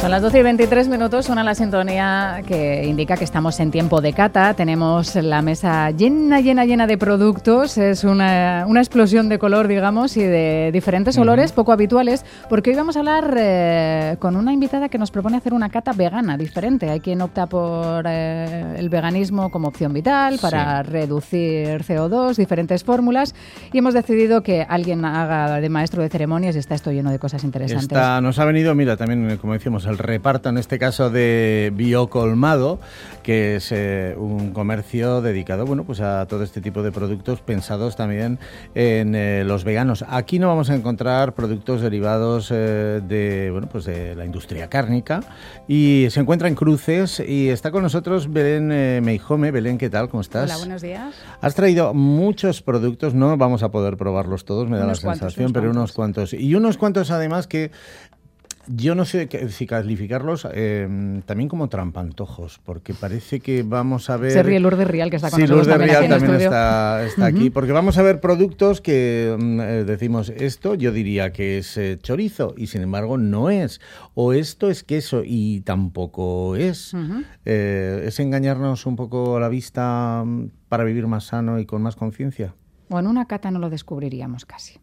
Son las 12 y 23 minutos, suena la sintonía que indica que estamos en tiempo de cata. Tenemos la mesa llena de productos. Es una explosión de color, digamos, y de diferentes olores poco habituales, porque hoy vamos a hablar con una invitada que nos propone hacer una cata vegana diferente. Hay quien opta por el veganismo como opción vital para reducir CO2, diferentes fórmulas, y hemos decidido que alguien haga de maestro de ceremonias y está esto lleno de cosas interesantes. Nos ha venido, mira, también, como decíamos, el reparto, en este caso de Biocolmado, que es un comercio dedicado, bueno, pues a todo este tipo de productos pensados también en los veganos. Aquí no vamos a encontrar productos derivados de la industria cárnica, y se encuentra en Cruces y está con nosotros Belén Meijome. Belén, ¿qué tal? ¿Cómo estás? Hola, buenos días. Has traído muchos productos, no vamos a poder probarlos todos, me da la sensación, pero unos cuantos. Y unos cuantos además que yo no sé si calificarlos también como trampantojos, porque parece que vamos a ver... Se ríe Lourdes Rial, que está con nosotros Lourdes Rial también estudio. está aquí, porque vamos a ver productos que decimos, esto yo diría que es chorizo, y sin embargo no es. O esto es queso, y tampoco es. ¿Es engañarnos un poco a la vista para vivir más sano y con más conciencia? O en una cata no lo descubriríamos casi.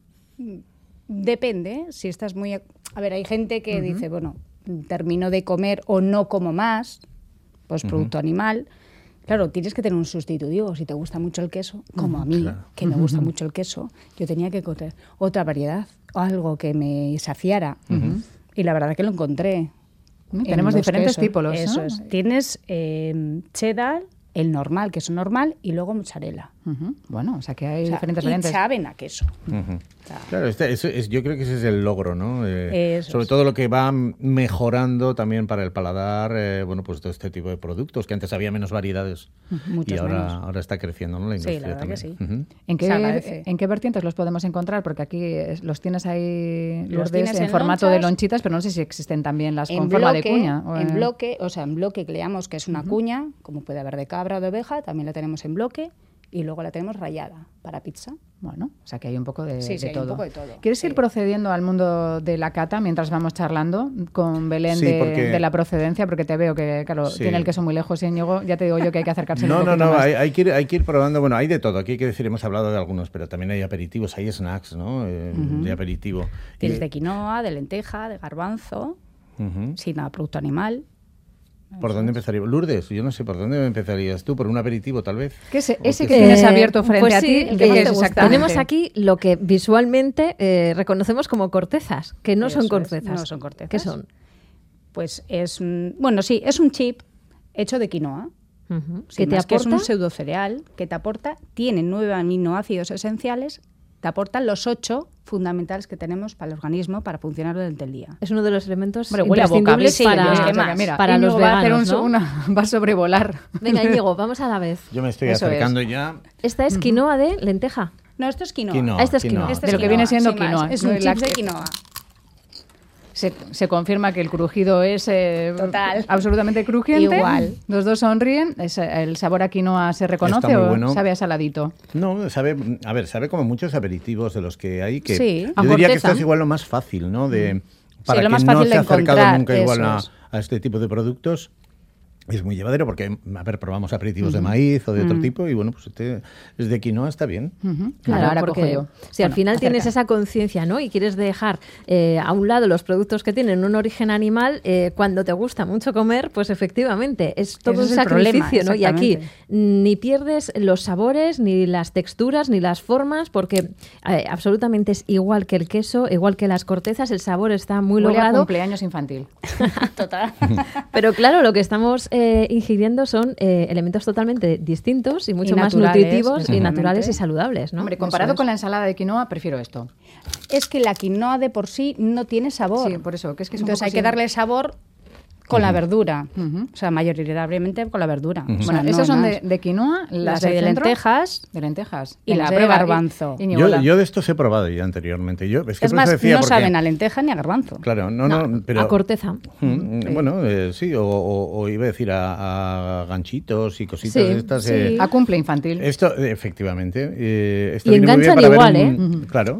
Depende, si estás muy... A ver, hay gente que dice, bueno, termino de comer o no como más, pues producto animal. Claro, tienes que tener un sustitutivo. Si te gusta mucho el queso, como a mí, que me gusta mucho el queso, yo tenía que encontrar otra variedad, algo que me saciara. Y la verdad que lo encontré. Tenemos diferentes tipos, ¿no? Eso es. Tienes cheddar, el normal, queso normal, y luego mozzarella. Bueno, o sea que hay diferentes variantes. Y saben a queso. Claro, yo creo que ese es el logro, ¿no? Sobre todo lo que va mejorando también para el paladar, bueno, pues todo este tipo de productos, que antes había menos variedades y ahora está creciendo, ¿no? La industria, sí, la verdad también. que sí. ¿En qué vertientes los podemos encontrar? Porque aquí los tienes ahí, los Lourdes, en formato de lonchitas, pero no sé si existen también las con forma de cuña. En bloque, que leamos que es una cuña, como puede haber de cabra o de oveja, también la tenemos en bloque. Y luego la tenemos rallada para pizza. Bueno, o sea que hay un poco de, sí, de todo. Hay un poco de todo. ¿Quieres ir procediendo al mundo de la cata mientras vamos charlando con Belén de la procedencia? Porque te veo que, claro, tiene el queso muy lejos, y Íñigo, ya te digo yo que hay que acercarse un poquito más. Hay que ir probando. Bueno, hay de todo. Aquí hay que decir, hemos hablado de algunos, pero también hay aperitivos, hay snacks, ¿no? De aperitivo. Tienes de quinoa, de lenteja, de garbanzo, sin nada producto animal. ¿Por dónde empezaríamos? Lourdes, yo no sé, ¿por dónde empezarías tú? ¿Por un aperitivo, tal vez? ¿Qué es ese que tienes abierto frente a ti? ¿Qué es exactamente? Tenemos aquí lo que visualmente reconocemos como cortezas, que no son cortezas. No son cortezas. ¿Qué son? Pues es un chip hecho de quinoa. ¿Qué te aporta? Que es un pseudocereal que te aporta, tiene 9 aminoácidos esenciales, te aportan los 8 fundamentales que tenemos para el organismo para funcionar durante el día. Es uno de los elementos imprescindibles para los veganos, ¿no? Va a sobrevolar. Venga, Íñigo, vamos a la vez. Yo me estoy acercando ya. Esta es quinoa de lenteja. No, esto es quinoa. Esta es quinoa. De lo que viene siendo quinoa. Es un chip de quinoa. Se confirma que el crujido es absolutamente crujiente. Igual. Los dos sonríen. ¿El sabor a quinoa se reconoce o bueno. Sabe a saladito? No, sabe como muchos aperitivos de los que hay. Que sí, yo diría que esto es igual lo más fácil, ¿no? Para lo más quien fácil no se ha acercado nunca igual a este tipo de productos. Es muy llevadero porque, probamos aperitivos de maíz o de otro tipo, y bueno, pues este es de quinoa, está bien. Claro, ahora porque si al final tienes esa conciencia, ¿no? Y quieres dejar a un lado los productos que tienen un origen animal, cuando te gusta mucho comer, pues efectivamente es todo un sacrificio, ¿no? Y aquí ni pierdes los sabores, ni las texturas, ni las formas, porque absolutamente es igual que el queso, igual que las cortezas, el sabor está muy logrado. A cumpleaños infantil. Total. Pero claro, lo que estamos ingiriendo son elementos totalmente distintos y mucho más nutritivos y naturales y saludables, ¿no? Hombre, comparado con la ensalada de quinoa, prefiero esto. Es que la quinoa de por sí no tiene sabor. Sí, por eso. Que es entonces hay que darle sabor Con la verdura. O sea, mayoritariamente con la verdura. O sea, Bueno, esas son de quinoa, las de de centro, lentejas. de lentejas. Y Venga, las de prueba, garbanzo. Yo de estos he probado ya anteriormente. Es que Es por más, eso decía, no porque, saben a lenteja ni a garbanzo. Claro, no, pero... A corteza. Bueno, sí, o iba a decir a ganchitos y cositas Sí, de estas. sí. A cumple infantil. Esto, efectivamente. Esto Y viene muy bien enganchan para igual, ver Claro,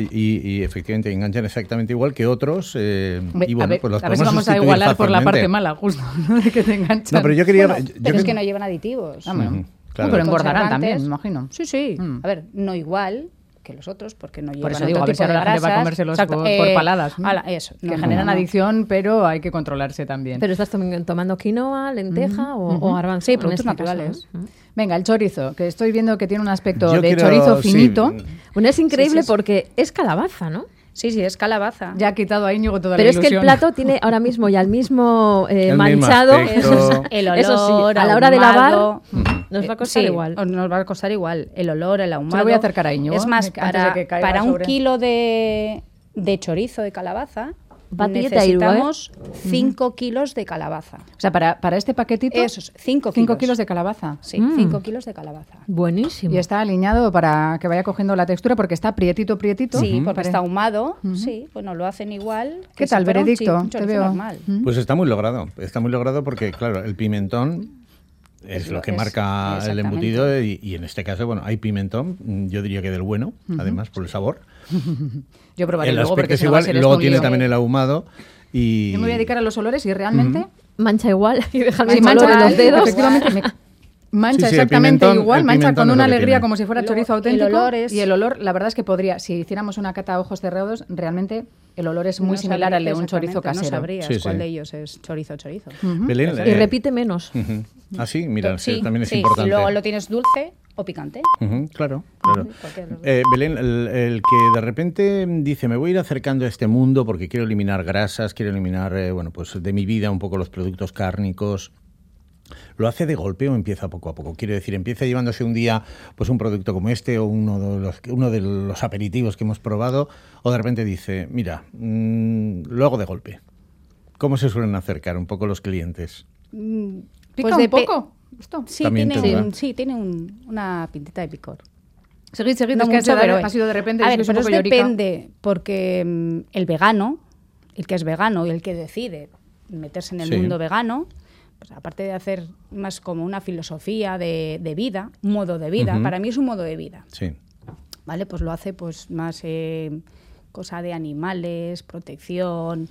y efectivamente enganchan exactamente igual que otros. Y bueno, pues los a ver si podemos vamos a sustituir igualar por la parte fácilmente. mala, justo, ¿no? De que te enganchan. No, pero yo quería... Bueno, pero es que no llevan aditivos. Ah, bueno. Claro. No, pero engordarán Conservantes. también, me imagino. Sí, sí. A ver, no igual que los otros, porque no llevan Por eso otro digo, a ver si tipo ahora de la gente va a grasas. comérselos Exacto, por paladas. ¿no? Eso. Que generan adicción, pero hay que controlarse también. Pero estás tomando quinoa, lenteja o garbanzo. Sí, en productos este naturales. caso, ¿no? Venga, el chorizo, que estoy viendo que tiene un aspecto Yo de quiero- chorizo sí. finito. Bueno, es increíble Sí. porque es calabaza, ¿no? Sí, es calabaza. Ya ha quitado a Íñigo toda Pero la es que el ilusión. plato tiene ahora mismo ya el mismo mismo manchado. aspecto. El Eso sí, olor, a la hora de lavar ahumado. nos va a costar Sí, igual. nos va a costar igual. El olor, el ahumado. Se lo voy a acercar a Íñigo, Es más, antes de que caiga para un sobre- kilo de chorizo de calabaza Patieta y necesitamos 5 kilos de calabaza. O sea, para este paquetito, Esos, 5 5 kilos de calabaza. Sí, 5 kilos de calabaza. Buenísimo. Y está alineado para que vaya cogiendo la textura porque está prietito. Sí, porque Pare- está ahumado. Sí, bueno, lo hacen igual. ¿Qué que tal, si fuera un Veredicto? un Te chorizo veo. normal. Pues está muy logrado porque, claro, el pimentón es lo que marca el exactamente. embutido y en este caso, bueno, hay pimentón, yo diría que del bueno, además por el sabor. Yo probaré El luego aspecto porque es si no va a igual, ser luego esto un tiene lío. también el ahumado y... Yo me voy a dedicar a los olores y realmente... Mancha igual y deja el Sí, mismo olor en los dedos. efectivamente, mancha Sí, sí, el exactamente pimentón- igual, el mancha pimentón con es una lo que alegría tiene. como si fuera Y chorizo luego, el auténtico. olor es- Y el olor, la verdad es que podría, si hiciéramos una cata a ojos cerrados, realmente el olor es muy No similar sabría- al de un chorizo exactamente, casero. No sabrías Sí, sí. cuál de ellos es chorizo. Belén, Y repite menos. Ah, sí, mira, Sí, también es sí. importante. Y luego lo tienes dulce o picante. Claro. cualquiera de los dos. Belén, el que de repente dice, me voy a ir acercando a este mundo porque quiero eliminar grasas, quiero eliminar, bueno, pues de mi vida un poco los productos cárnicos. ¿Lo hace de golpe o empieza poco a poco? Quiero decir, ¿empieza llevándose un día pues un producto como este o uno de los aperitivos que hemos probado? ¿O de repente dice, mira, lo hago de golpe? ¿Cómo se suelen acercar un poco los clientes? ¿Pica un poco? ¿Esto? Sí, También tiene, te va. una pintita de picor. Seguid, No es que mucho, pero ha sido de repente. a es ver, que soy pero un poco llorica. depende, porque el vegano, el que es vegano y el que decide meterse en el Sí. mundo vegano, pues aparte de hacer más como una filosofía de vida, un modo de vida, para mí es un modo de vida, Sí. ¿vale? Pues lo hace pues más cosa de animales, protección.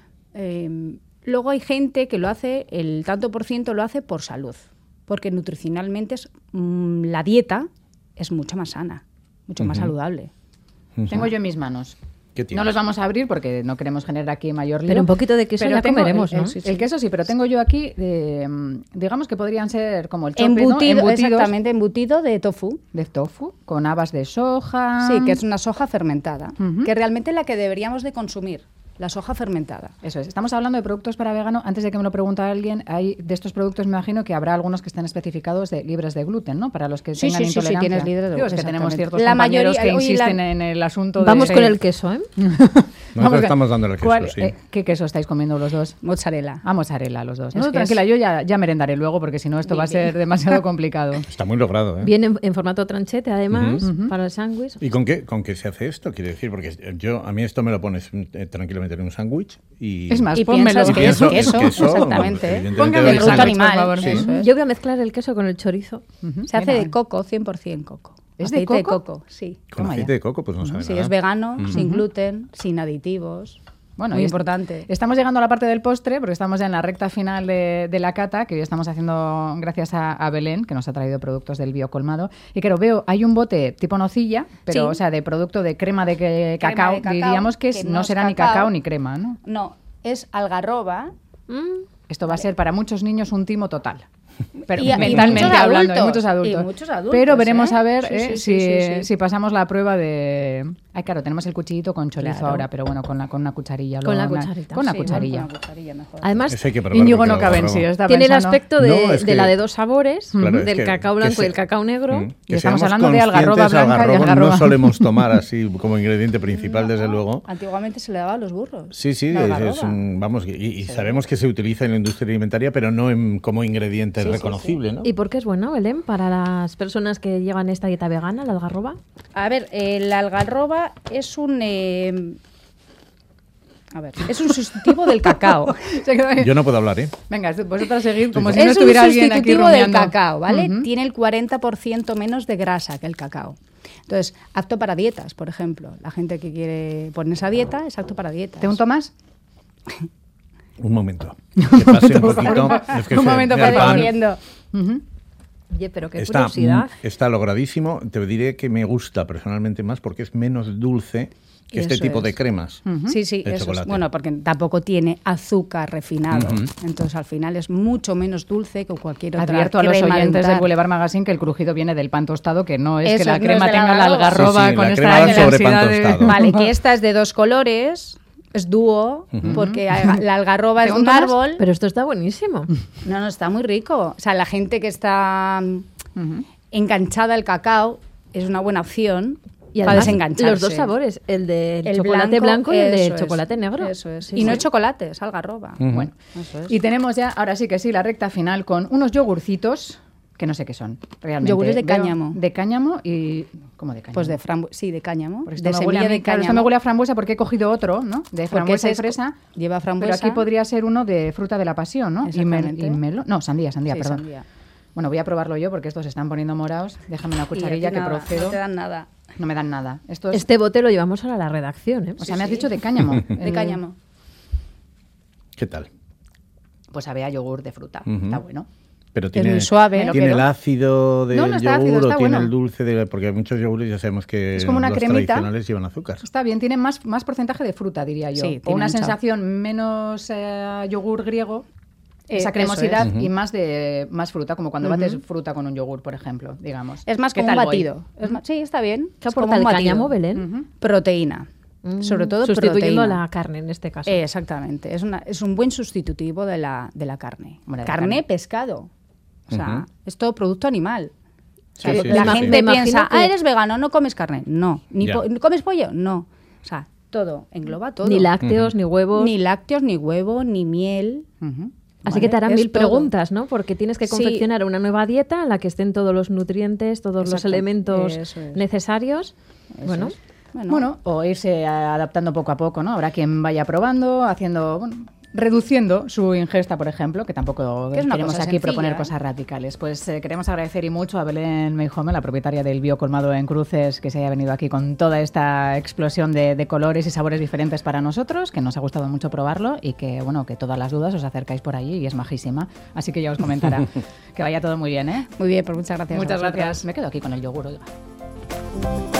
Luego hay gente que lo hace, el tanto por ciento lo hace por salud, porque nutricionalmente la dieta es mucho más sana, mucho más saludable. Tengo yo en mis manos. ¿Qué No tienes? los vamos a abrir porque no queremos generar aquí mayor lío. Pero un poquito de queso ya tengo comeremos, ¿no? El queso sí, pero tengo yo aquí, digamos que podrían ser como el chope, ¿no? Embutidos Exactamente, embutido de tofu. de tofu, con habas de soja. Sí, que es una soja fermentada, Ujú. que realmente es la que deberíamos de consumir, la soja fermentada. Eso es. Estamos hablando de productos para vegano. Antes de que me lo pregunte alguien, hay de estos productos me imagino que habrá algunos que estén especificados de libres de gluten, ¿no? Para los que Sí, tengan sí, sí, sí, intolerancia. tienes libre de Digo, es que gluten, tenemos exactamente. ciertos La compañeros mayoría- que oye, insisten en el asunto Vamos de... con el queso, ¿eh? Nosotros estamos dándole queso, ¿Cuál- sí. ¿Qué queso estáis comiendo los dos? Mozzarella. A mozzarella los dos. Es No, que tranquila, yo ya merendaré luego porque si no esto va a ser demasiado complicado. Está muy logrado, ¿eh? Viene en formato tranchete, además, para el sándwich. ¿Y con qué se hace esto? Quiero decir, porque a mí esto me lo pones tranquilamente en un sándwich y... Es más, Y pónmelo. piensas que es pienso- queso, queso, exactamente. evidentemente Póngame doy el producto sándwich, animal, por favor. sí. Eso es. Yo voy a mezclar el queso con el chorizo. Se hace Mira. de coco, 100% coco. ¿Es de Aceite coco? Sí. Con Toma aceite ya. de coco, pues no sabe Sí, nada. es vegano, sin gluten, sin aditivos. Bueno, Muy y importante. Estamos llegando a la parte del postre porque estamos ya en la recta final de la cata, que hoy estamos haciendo gracias a Belén, que nos ha traído productos del biocolmado. Y claro, veo, hay un bote tipo nocilla, pero Sí. o sea, de producto de crema de Crema cacao, de cacao, diríamos que, que no no es será ni cacao. cacao ni crema, ¿no? No, es algarroba. Esto va a ser para muchos niños un timo total. Pero Y mentalmente muchos hablando, y adultos, muchos adultos. y muchos adultos, pero veremos ¿eh? a ver Sí, sí, si, sí, sí, sí. si pasamos la prueba de Ay, claro, tenemos el cuchillito con chorizo ahora, pero bueno, con una cucharilla. Con la cucharita. Con la Sí, cucharilla. con la cucharilla mejor. Además, Íñigo no cabe en sí. Tiene el aspecto de la de dos sabores, Claro, del cacao blanco y el cacao negro. Y estamos hablando de algarroba blanca y algarroba. No solemos tomar así como ingrediente principal, desde luego. Antiguamente se le daba a los burros. Sí, vamos, y sabemos que se utiliza en la industria alimentaria, pero no como ingrediente reconocible, ¿no? ¿Y por qué es bueno, Belén, para las personas que llevan esta dieta vegana, la algarroba? A ver, la algarroba es un sustitutivo del cacao. Yo no puedo hablar, ¿eh? Venga, vosotras seguid como si Es no estuviera un alguien aquí sustitutivo del rumiando. cacao, ¿vale? Tiene el 40% menos de grasa que el cacao. Entonces, apto para dietas, por ejemplo. La gente que quiere ponerse a dieta es apto para dietas. ¿Te unto más? Un momento. Que pase un poquito. Es que Un momento, el pan viendo. Oye, pero qué está, curiosidad. está logradísimo. Te diré que me gusta personalmente más porque es menos dulce que este Eso tipo es. de cremas. Sí, de eso es. chocolate. Bueno, porque tampoco tiene azúcar refinado. Entonces, al final es mucho menos dulce que cualquier otra Advierto a los crema de oyentes del untar. Boulevard Magazine que el crujido viene del pan tostado, que no es que Eso la no es crema de la tenga la algarroba. algarroba Sí, con la esta crema sobre pan intensidad de... tostado. Vale, que esta es de dos colores, es dúo, porque la algarroba es ¿Te un unto más? árbol. Pero esto está buenísimo. No, está muy rico. O sea, la gente que está enganchada al cacao es una buena opción Y para además, desengancharse. los dos sabores, el del El chocolate blanco y el eso del es, chocolate negro. Eso es. Sí, Y no sí. es chocolate, es algarroba. Bueno, Eso es. y tenemos ya, ahora sí que sí, la recta final con unos yogurcitos que no sé qué son, realmente. Yogures de Veo cáñamo. De cáñamo y... ¿Cómo de cáñamo? Pues de frambuesa, sí, de cáñamo. Porque esto De me huele a semilla mí, de claro, cáñamo. esto me huele a frambuesa porque he cogido otro, ¿no? De Porque frambuesa y ese es- fresa. lleva frambuesa. Pero aquí podría ser uno de fruta de la pasión, ¿no? Exactamente. No, sandía, Sí, perdón. sandía. Bueno, voy a probarlo yo porque estos se están poniendo morados. Déjame una Y cucharilla aquí que nada, procedo. No te dan nada. No me dan nada. Esto es, Este bote lo llevamos ahora a la redacción, ¿eh? o sea, me has dicho de cáñamo. De cáñamo. ¿Qué tal? Pues sabe a yogur de fruta. Ujú. Está bueno. Pero Es tiene, muy suave. ¿tiene Pero- el ácido del No, no está yogur ácido, o está tiene bueno. el dulce de... Porque muchos yogures ya sabemos que Es como una los cremita. tradicionales llevan azúcar. Está bien, tiene más porcentaje de fruta, diría yo. Sí, o tiene una mucha. sensación menos yogur griego, esa Eso cremosidad es. y más fruta, como cuando bates fruta con un yogur, por ejemplo, digamos. Es más ¿Qué como un tal voy? batido. Sí, está bien. ¿Qué Es como aporta el un batido. cáñamo, Belén? Ujú. Proteína. Sobre todo Sustituyendo proteína. la carne en este caso. Exactamente. Es un buen sustitutivo de la carne. Hombre, de la carne, carne. pescado. O sea, Ujú. es todo producto animal. O sea, Sí, sí, la sí, gente sí. Me imagino piensa, que- eres vegano, no comes carne. No. Ya. ¿Comes pollo? No. O sea, todo, engloba todo. Ni lácteos, ni huevos. Ni lácteos, ni huevo, ni miel. Ujú. Así ¿vale? que te harán Es 1000 todo. preguntas, ¿no? Porque tienes que Sí. confeccionar una nueva dieta en la que estén todos los nutrientes, todos los Exacto. elementos Eso es. necesarios. Eso Bueno, es. Bueno, o irse adaptando poco a poco, ¿no? Habrá quien vaya probando, haciendo, bueno, reduciendo su ingesta, por ejemplo, que tampoco Que es una queremos cosa aquí sencilla, proponer ¿eh? cosas radicales. Pues queremos agradecer y mucho a Belén Meijome, la propietaria del Biocolmado en Cruces, que se haya venido aquí con toda esta explosión de colores y sabores diferentes para nosotros, que nos ha gustado mucho probarlo y que, bueno, que todas las dudas os acercáis por allí y es majísima. Así que ya os comentará. Que vaya todo muy bien, ¿eh? Muy bien, pues muchas gracias. a Muchas vosotras. gracias. Me quedo aquí con el yogur, oiga.